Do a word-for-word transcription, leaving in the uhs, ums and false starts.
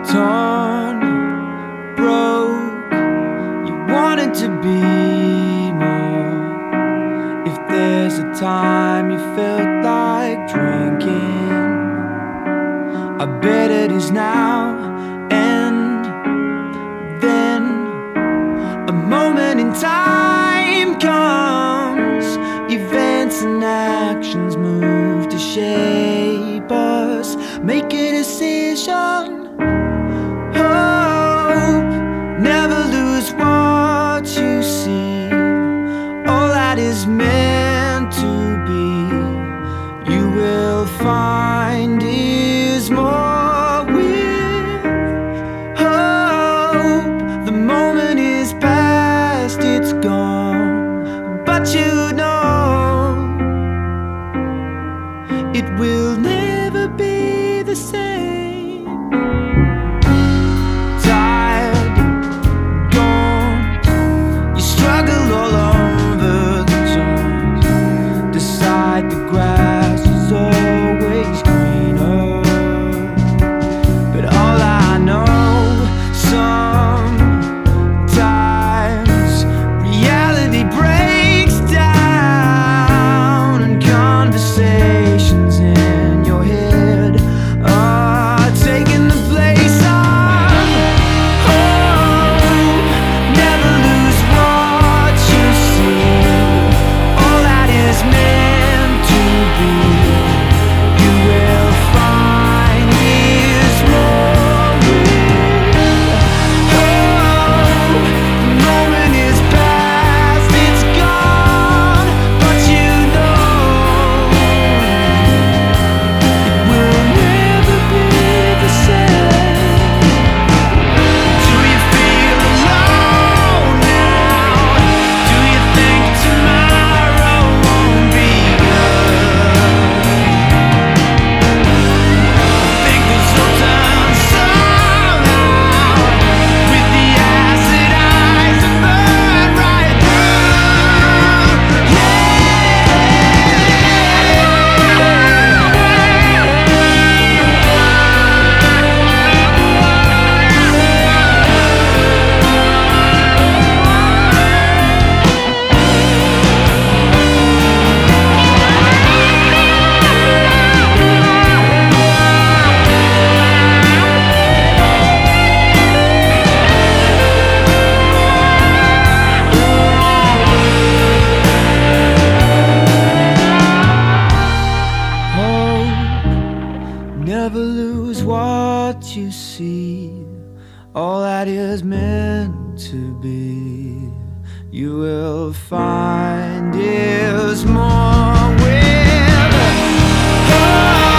torn, broke, you wanted to be more. If there's a time you felt like drinking, I bet it is now. And then a moment in time comes, events and actions move to shape us, make a decision. Hope, never lose what you see. All that is meant to be, you will find is more with hope. The moment is past, it's gone, but you know it will never be the same. Tired, gone, you struggle all over the joint. Decide the grass is always greener, but all I know, sometimes reality breaks down, and conversations in your head are taking the place of hope. Never lose what you see. All that is meant to be, you will find is more with hope. The moment is past, it's gone, but you know it will never be the same. Do you feel alone now? Do you think tomorrow won't be good? Think this will turn somehow, with the acid eyes that burn right through. Hope, never lose what you see. All that is meant to be, you will find is more with hope.